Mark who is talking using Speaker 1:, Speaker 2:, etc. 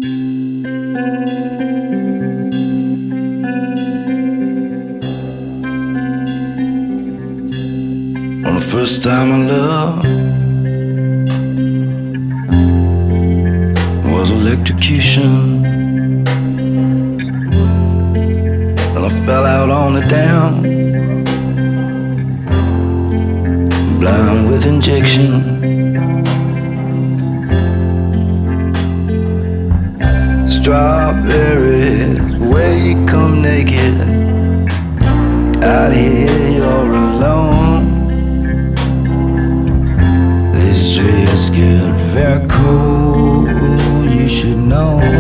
Speaker 1: On the first time I loved was electrocution, and I fell out on the dam, blind with injection. Strawberries, where you come naked, out here you're alone. These streets get very cold, you should know.